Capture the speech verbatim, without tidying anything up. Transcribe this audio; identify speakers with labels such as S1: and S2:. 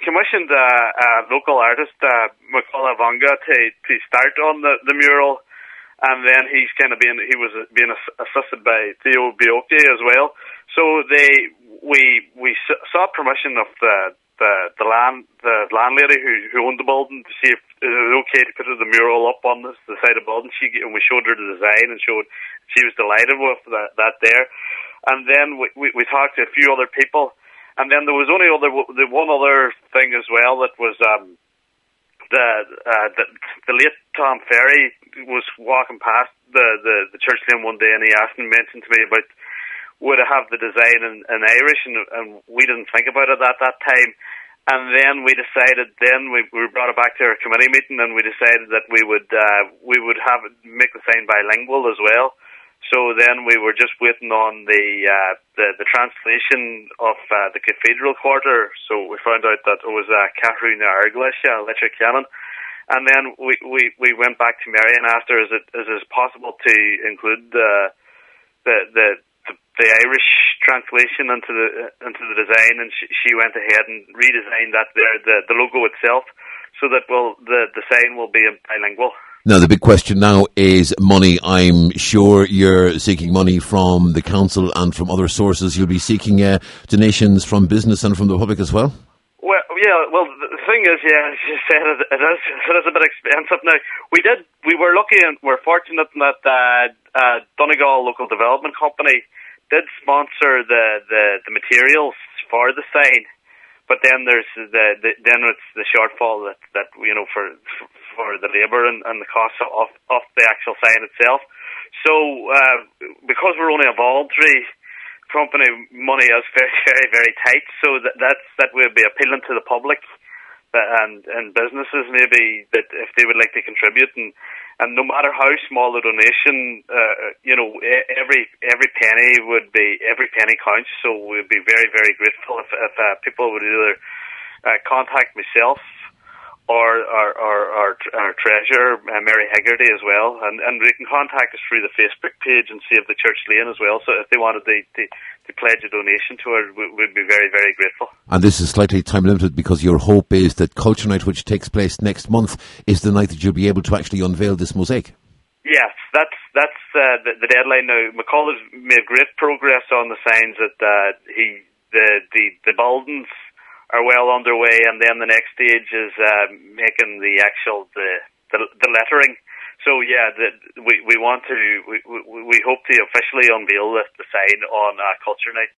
S1: commissioned a, a local artist, uh, Macaulay Vanga, to to start on the, the mural, and then he's kind of being he was being assisted by Theo Bioke as well. So they we we sought permission of the the, the land the landlady who, who owned the building to see if it was okay to put the mural up on the, the side of the building. She and we showed her the design and showed she was delighted with that, that there. And then we, we we talked to a few other people. And then there was only other the one other thing as well that was um, the, uh, the the late Tom Ferry was walking past the, the, the church lane one day, and he asked and mentioned to me about would it have the design in, in Irish, and, and we didn't think about it at that time. And then we decided, then we, we brought it back to our committee meeting, and we decided that we would uh, we would have it, make the sign bilingual as well. So then we were just waiting on the uh, the, the translation of uh, the cathedral quarter. So we found out that it was uh, Catherine Arglisha, Letra Canon. And then we, we, we went back to Mary and asked her, is it is it possible to include the the the, the, the Irish translation into the into the design? And she, she went ahead and redesigned that there, the, the logo itself, so that will the, the sign will be bilingual.
S2: Now, the big question now is money. I'm sure you're seeking money from the council and from other sources. You'll be seeking uh, donations from business and from the public as well?
S1: Well, yeah, well, the thing is, yeah, as you said, it, it, is, it is a bit expensive. Now, we did, we were lucky and we're fortunate in that uh, uh, Donegal Local Development Company did sponsor the, the, the materials for the sign. But then there's the, the then it's the shortfall that, that you know for for the labour and, and the cost of of the actual sign itself. So uh, because we're only a voluntary company, money is very very very tight. So that that's that will be appealing to the public and and businesses maybe that if they would like to contribute, and and no matter how small the donation, uh, you know every every penny would be every penny counts. So we'd be very very grateful if if uh, people would either uh, contact myself or our our, our, our treasurer uh, Mary Hegarty as well, and and they can contact us through the Facebook page and Save the Church Lane as well. So if they wanted to to, to pledge a donation to her, we, we'd be very very grateful.
S2: And this is slightly time limited because your hope is that Culture Night, which takes place next month, is the night that you'll be able to actually unveil this mosaic.
S1: Yes, that's that's uh, the, the deadline now. McCall has made great progress on the signs that uh, he the the the Baldens are well underway, and then the next stage is uh, making the actual the, the the lettering. So yeah, the, we we want to we, we we hope to officially unveil the, the sign on uh, Culture Night.